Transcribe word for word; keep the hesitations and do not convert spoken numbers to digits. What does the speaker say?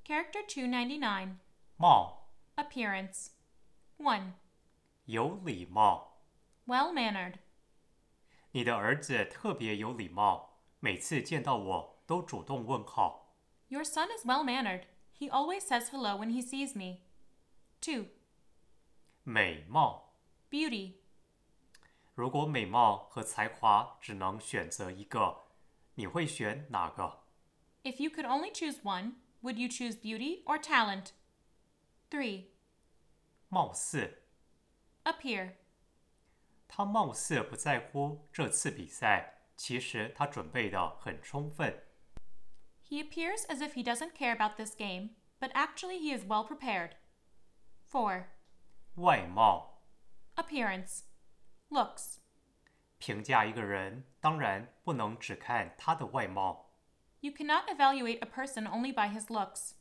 Character two ninety-nine. 貌 Appearance. one. 有礼貌。 Well-mannered. 你的儿子特别有礼貌，每次见到我都主动问好。 Your son is well-mannered. He always says hello when he sees me. two. 美貌 Beauty. 如果美貌和才华只能选择一个，你会选哪个？ If you could only choose one, would you choose beauty or talent? three. 貌似 Appear. 他貌似不在乎这次比赛，其实他准备得很充分。 He appears as if he doesn't care about this game, but actually he is well prepared. four. 外貌 Appearance. Looks. 评价一个人，当然不能只看他的外貌。 You cannot evaluate a person only by his looks.